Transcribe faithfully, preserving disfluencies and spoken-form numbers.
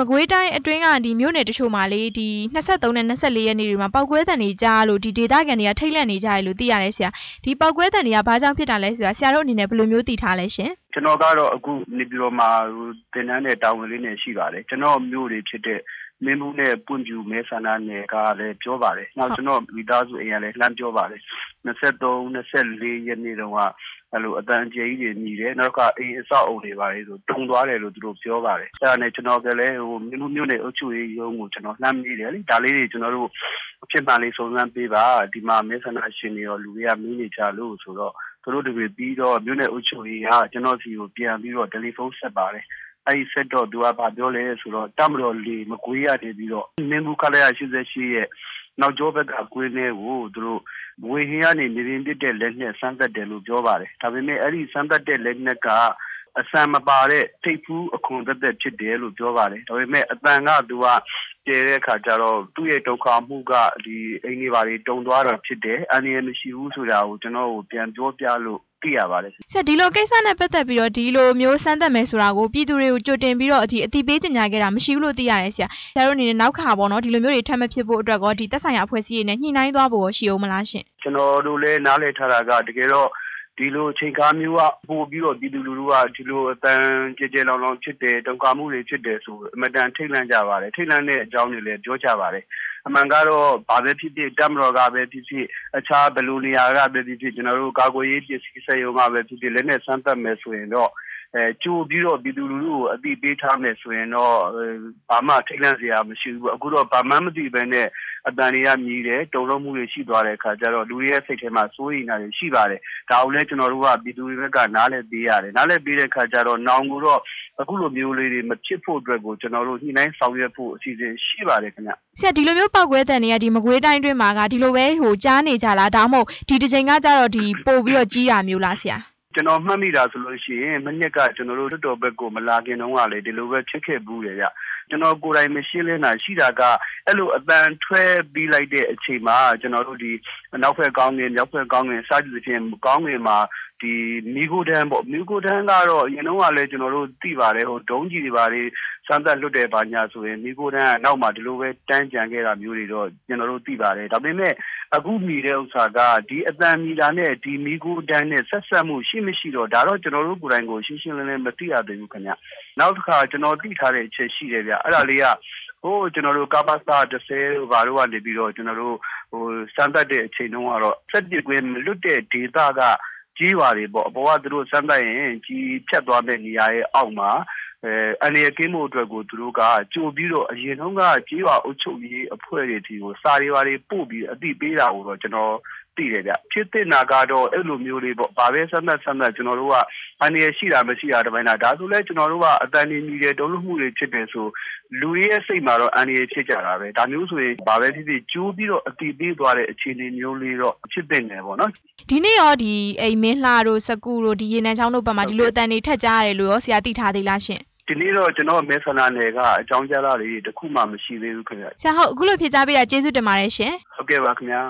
မကွေးတိုင်းအတွင်းကဒီမြို့နယ်တချို့မှာလေဒီနှစ်ဆက်သုံးနဲ့နှစ်ဆက်လေးရက်နေ့တွေမှာပောက်ကွဲတံတွေကြားလို့ဒီဒေသခံတွေကထိတ်လန့်နေကြတယ်လို့သိရတယ်ဆရာဒီပောက်ကွဲတံတွေကဘာကြောင့်ဖြစ်တာလဲဆိုတာဆရာတို့အနေနဲ့ဘယ်လိုမျိုးသိထားလဲရှင်ကျွန်တော်ကတော့အခုနေပြည်တော်မှာသင်တန်းနဲ့တာဝန်လေးနဲ့ရှိပါတယ်ကျွန်တော်မျိုးတွေဖြစ်တဲ့မင်းဘူးနဲ့ပွင့်ပြူမဲဆန္ဒနယ်ကလည်းပြောပါတယ်နောက်ကျွန်တော်မိသားစုအိမ်ကလည်းလှမ်းပြောပါတယ်နှစ်ဆက်သုံးနှစ်ဆက်လေးရက်နေ့တုန်းကအဲ့လိုအတန်အကျကြီးတွေမြည်တယ်နောက်ကအိမ်အဆောက်အုံတွေပါတယ်ဆိုတုံသွားတယ်လို့သူတို့ပြောပါတယ်အဲ့ဒါနဲ့ကျွန်တော်ကလည်းဟိုမင်းဘူးမျိုးနဲ့အုပ်ချုပ်ရေးရုံးကိုကျွန်တော်လှမ်းမိတယ်လေဒါလေးတွေကျွန်တော်တို့ဖြစ်မှန်လေးစုံစမ်းပေးပါဒီမှာမဲဆန္ဒရှင်တွေရောလူတွေကမင်းနေကြလို့ဆိုတော့သူတို့တပည့်ပြီးတော့မြို့နယ်အုပ်ချုပ်ရေးကကျွန်တော်စီကိုပြန်ပြီးတော့တယ်လီဖုန်းဆက်ပါတယ်အဲ့ဒီဆက်တော့သူကဘာပြောလဲဆိုတော့တမတော်လီမကွေးရနေပြီးတော့မင်းဘူးခလိုက်ရရှိစေရှိရဲ့နောက်ကျောဘက်ကကွေးနေကိုသူတို့ဝေဟင်းကနေနေရင်ပြတဲ့လက်နဲ့စမ်းသက်တယ်လို့ပြောပါတယ်ဒါပေမဲ့အဲ့ဒီစမ်းသက်တဲ့လက်နဲ့ကအဆံမပါတဲ့ထိပ်ဖူးအခွန်သက်သက်ဖြစ်တယ်လို့ပြောပါတယ်ဒါပေမဲ့အတန်ကသူကကျဲတဲ့အခါကျတော့သူ့ရဲ့ဒုက္ခမှုကဒီအိမ်တွေပါတွေတုံသွားတာဖြစ်တယ်အန္တရာယ်မရှိဘူးဆိုတာကိုကျွန်တော်ကိုပြန်ပြောပြလို့သိရပါတယ်ဆရာဒီလိုကိစ္စနဲ့ပတ်သက်ပြီးတော့ဒီလိုမျိုးစမ်းသပ်မယ်ဆိုတာကိုပြည်သူတွေကိုကြိုတင်ပြီးတော့ဒီအတိပေးကြေညာခဲ့တာမရှိဘူးလို့သိရတယ်ဆရာဆရာတို့အနေနဲ့နောက်ခါပေါ့နော်ဒီလိုမျိုးတွေထပ်မဖြစ်ဖို့အတွက်ကောဒီသက်ဆိုင်ရာအဖွဲ့အစည်းတွေနဲ့ညှိနှိုင်းသွားဖို့ရှိအောင်မလားရှင်ကျွန်တော်တို့လည်းနားလည်ထားတာကတကယ်တော့ဒီလိုအချိန်ကားမျိုးကပို့ပြီးတော့ပြည်သူလူထုကဒီလိုအတန်ကြဲကြဲလောင်လောင်ဖြစ်တယ်တုံ့ပြန်မှုတွေဖြစ်တယ်ဆိုအမတန်ထိတ်လန့်ကြပါတယ်ထိတ်လန့်တဲ့အကြောင်းတွေလည်းပြောကြပါတယ်အမှန်ကတော့ဘာပဲဖြစ်ဖြစ်တမတော်ကပဲဖြစ်ဖြစ်အခြားဘလူနေရာကပဲဖြစ်ဖြစ်ကျွန်တော်တို့ကာကွယ်ရေးပစ္စည်းစက်ရုံကပဲဖြစ်ဖြစ်လည်းနဲ့စမ်းသပ်မယ်ဆိုရင်တော့အဲကြိုပြီးတော့ပြည်သူလူထုကိုအသိပေးထားမယ်ဆိုရင်တော့ဘာမှထိတ်လန့်စရာမရှိဘူးအခုတော့ဘာမှမသိပဲနဲ့အတန်တွေကမြည်တယ်တုံ့လုံးမှုတွေရှိသွားတဲ့အခါကျတော့လူတွေရဲ့စိတ်ထဲမှာစိုးရိမ်တာတွေရှိပါတယ်ဒါကိုလည်းကျွန်တော်တို့ကပြည်သူတွေဘက်ကနားလည်ပေးရတယ်နားလည်ပေးတဲ့အခါကျတော့နောင်ကိုတော့အခုလိုမျိုးလေးတွေမဖြစ်ဖို့အတွက်ကိုကျွန်တော်တို့ညှိနှိုင်းဆောင်ရွက်ဖို့အစီအစဉ်ရှိပါတယ်ခင်ဗျဆရာဒီလိုမျိုးပောက်ကွဲတံတွေကဒီမကွေးတိုင်းတွင်းမှာကဒီလိုပဲဟိုကြားနေကြလားဒါမှမဟုတ်ဒီတစ်ချိန်ကကြတော့ဒီပို့ပြီးတော့ကြီးတာမျိုးလားဆရာကျွန်တော်မှတ်မိတာဆိုလို့ရှိရင်မနစ်ကကျွန်တော်တို့တော်တော်ဘက်ကိုမလာခင်တုန်းကလေဒီလိုပဲဖြစ်ခဲ့ဘူးလေဗျကျွန်တော်ကိုယ်တိုင်မရှင်းလင်းတာရှိတာကအဲ့လိုအတန်ထွဲပြီးလိုက်တဲ့အချိန်မှာကျွန်တော်တို့ဒီနောက်ဖက်ကောင်းငင်မြောက်ဖက်ကောင်းငင်စသဖြင့်ကောင်းငင်မှာဒီမီဂိုဒန်ပေါ့မီဂိုဒန်ကတော့အရင်တော့ကလည်းကျွန်တော်တို့သိပါတယ်ဟိုဒုံးကြီးတွေပါလေစမ်းသပ်လွတ်တယ်ပါညာဆိုရင်မီဂိုဒန်ကနောက်မှာဒီလိုပဲတန်းကြံခဲ့တာမျိုးတွေတော့ကျွန်တော်တို့သိပါတယ်ဒါပေမဲ့အခုမီတဲ့ဥစ္စာကဒီအတန်မီတာနဲ့ဒီမီဂိုဒန်နဲ့ဆက်ဆက်မှုရှိမရှိတော့ဒါတော့ကျွန်တော်တို့ကိုယ်တိုင်ကိုရှင်းရှင်းလင်းလင်းမသိရသေးဘူးခင်ဗျနောက်တစ်ခါကျွန်တော်သိထားတဲ့အချက်ရှိတယ်ဗျအဲ့ဒါလေးကဟိုကျွန်တော်တို့ကာပါစာတစ်ဆယ်ဘာလို့ကနေပြီးတော့ကျွန်တော်တို့ဟိုစမ်းသပ်တဲ့အချိန်တုန်းကတော့စက်ပစ်ကွင်းမလွတ်တဲ့ဒေတာကကြီးပါတွေပေါ့အပေါ်ကသူတို့စမ်းသပ်ရင်ကြီးဖြတ်သွားတဲ့နေရာရဲ့အောက်မှာအဲအနေအကင်းမှုအတွက်ကိုသူတို့ကကြိုပြီးတော့အရင်တုန်းကကြီးပါအုပ်ချုပ်ရေးအဖွဲ့တွေဒီကိုစာတွေပါတွေပို့ပြီးအသိပေးတာကိုတော့ကျွန်တော်သိတယ်ဗျဖြစ်တဲ့နာကတော့အဲ့လိုမျိုးလေးပေါ့ဗာပဲစမ်းသပ်စမ်းသပ်ကျွန်တော်တို့ကအနေရရှိတာမရှိတာတပိုင်းတာဒါဆိုလဲကျွန်တော်တို့ကအတန်နေနေတယ်တုံ့လို့မှုတွေဖြစ်တယ်ဆိုလူရဲ့စိတ်မှာတော့အန္တရာယ်ဖြစ်ကြတာပဲဒါမျိုးဆိုရင်ဗာပဲဖြစ်ဖြစ်ကျိုးပြီးတော့အတိပေးသွားတဲ့အခြေအနေမျိုးလေးတော့ဖြစ်တဲ့နယ်ပေါ့နော်ဒီနေ့ရောဒီအိမ်မင်းလှတို့စကူတို့ဒီရေနံချောင်းတို့ဘက်မှာဒီလိုအတန်တွေထက်ကြားရတယ်လို့ရောဆရာသိထားသေးလားရှင်ဒီနေ့တော့ကျွန်တော်မဲဆန္ဒနယ်ကအကြောင်းကြားတာတွေတခုမှမရှိသေးဘူးခင်ဗျဆရာဟုတ်အခုလိုဖြေကြားပေးတာကျေးဇူးတင်ပါတယ်ရှင်ဟုတ်ကဲ့ပါခင်ဗျာ